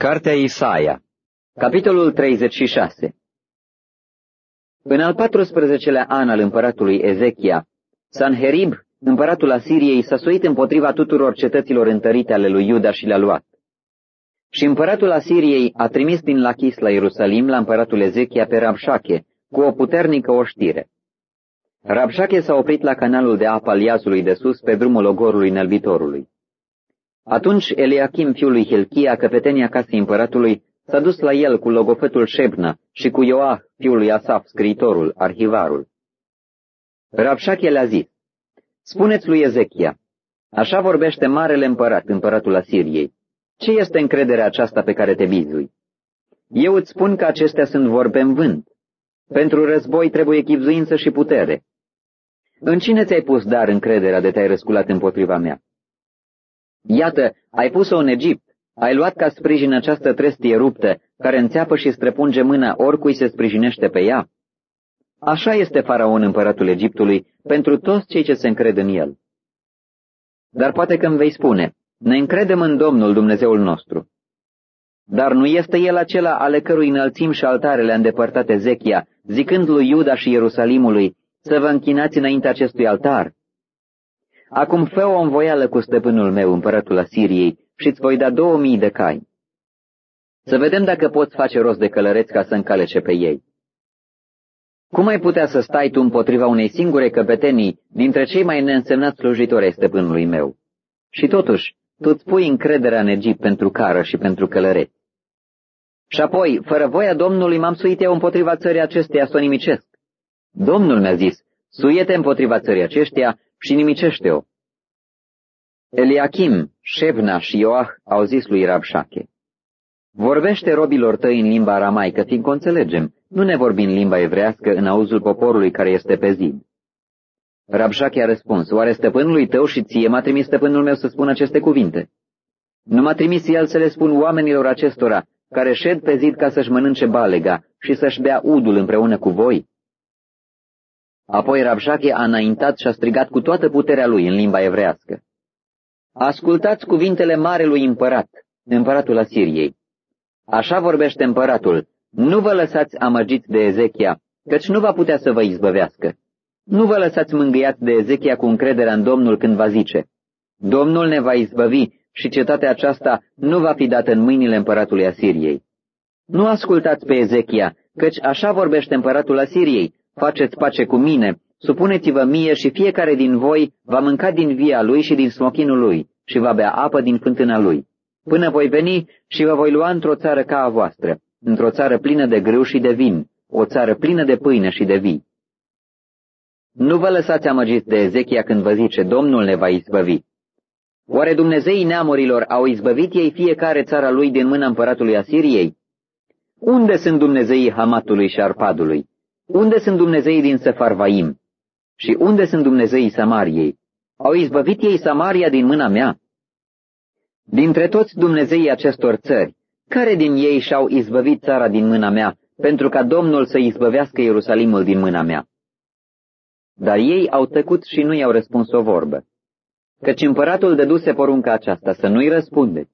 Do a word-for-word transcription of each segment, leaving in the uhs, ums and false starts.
Cartea Isaia, capitolul treizeci și șase. În al patrusprezecelea an al împăratului Ezechia, Sanherib, împăratul Asiriei, s-a suit împotriva tuturor cetăților întărite ale lui Iuda și le-a luat. Și împăratul Asiriei a trimis din Lachis la Ierusalim la împăratul Ezechia pe Rabșache, cu o puternică oștire. Rabșache s-a oprit la canalul de apă al Iazului de sus, pe drumul ogorului Înălbitorului. Atunci Eliachim, fiul lui Hilchia, căpetenia casei împăratului, s-a dus la el cu logofetul Șebna și cu Ioah, fiul lui Asaf, scriitorul, arhivarul. Rabșache le-a zis: spuneți lui Ezechia, așa vorbește marele împărat, împăratul Asiriei. Ce este încrederea aceasta pe care te bizui? Eu îți spun că acestea sunt vorbe în vânt. Pentru război trebuie chibzuință și putere. În cine ți-ai pus dar încrederea de te-ai răsculat împotriva mea? Iată, ai pus-o în Egipt, ai luat ca sprijin această trestie ruptă, care înțeapă și străpunge mâna oricui se sprijinește pe ea. Așa este Faraon, împăratul Egiptului, pentru toți cei ce se încred în el. Dar poate că îmi vei spune, ne încredem în Domnul Dumnezeul nostru. Dar nu este el acela ale cărui înălțim și altare le-a îndepărtat Ezechia, zicând lui Iuda și Ierusalimului, să vă închinați înainte acestui altar? Acum fă o învoială cu stăpânul meu, împăratul Asiriei, și îți voi da două mii de cai. Să vedem dacă poți face rost de călăreți ca să încalece pe ei. Cum ai putea să stai tu împotriva unei singure căpetenii dintre cei mai neînsemnați slujitori ai stăpânului meu? Și totuși, tu îți pui încrederea în Egipt pentru cară și pentru călăreți. Și apoi, fără voia Domnului, m-am suit eu împotriva țării acesteia să o nimicesc. Domnul mi-a zis, suie-te împotriva țării aceștia și nimicește-o. Eliachim, Șebna și Ioah au zis lui Rabșache: vorbește robilor tăi în limba aramaică, fiindcă o înțelegem, nu ne vorbi în limba evrească în auzul poporului care este pe zid. Rabșache a răspuns: oare stăpânului tău și ție m-a trimis stăpânul meu să spun aceste cuvinte? Nu m-a trimis el să le spun oamenilor acestora, care șed pe zid ca să-și mănânce balega și să-și bea udul împreună cu voi? Apoi Rabșache a înaintat și a strigat cu toată puterea lui în limba evrească: ascultați cuvintele marelui împărat, împăratul Asiriei. Așa vorbește împăratul: nu vă lăsați amăgiți de Ezechia, căci nu va putea să vă izbăvească. Nu vă lăsați mângâiați de Ezechia cu încrederea în Domnul când va zice: Domnul ne va izbăvi și cetatea aceasta nu va fi dată în mâinile împăratului Asiriei. Nu ascultați pe Ezechia, căci așa vorbește împăratul Asiriei: faceți pace cu mine, supuneți-vă mie și fiecare din voi va mânca din via lui și din smochinul lui și va bea apă din fântâna lui, până voi veni și vă voi lua într-o țară ca a voastră, într-o țară plină de grâu și de vin, o țară plină de pâine și de vii. Nu vă lăsați amăgiți de Ezechia când vă zice: Domnul ne va izbăvi. Oare Dumnezeii neamurilor au izbăvit ei fiecare țara lui din mâna împăratului Asiriei? Unde sunt Dumnezeii Hamatului și Arpadului? Unde sunt Dumnezeii din Sefarvaim? Și unde sunt Dumnezeii Samariei? Au izbăvit ei Samaria din mâna mea? Dintre toți Dumnezeii acestor țări, care din ei și-au izbăvit țara din mâna mea, pentru ca Domnul să izbăvească Ierusalimul din mâna mea? Dar ei au tăcut și nu i-au răspuns o vorbă, căci împăratul dăduse porunca aceasta, să nu-i răspundeți.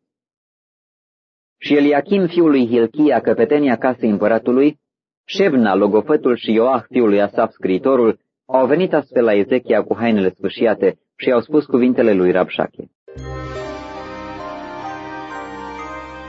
Și Eliachim, fiul lui Hilchia, căpetenia casei împăratului, Șebna, logofătul și Ioah, fiul lui Asaf, scriitorul, au venit astfel la Ezechia cu hainele sfâșiate și i-au spus cuvintele lui Rabșache.